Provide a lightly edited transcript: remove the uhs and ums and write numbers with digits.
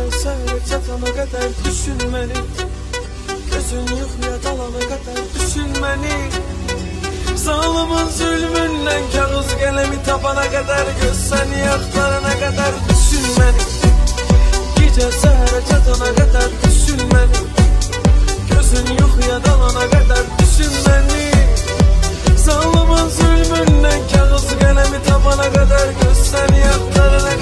Gece səhərə çatana qədər düşün məni, gözün yuxuya dalana qədər düşün məni. Zalımın zülmündən kağız qələmi tapana qədər, göz səni axtarana qədər düşün məni. Gecə səhərə çatana qədər düşün məni, gözün yuxuya dalana qədər düşün məni. Zalımın zülmündən kağız qələmi tapana qədər, göz səni axtarana qədər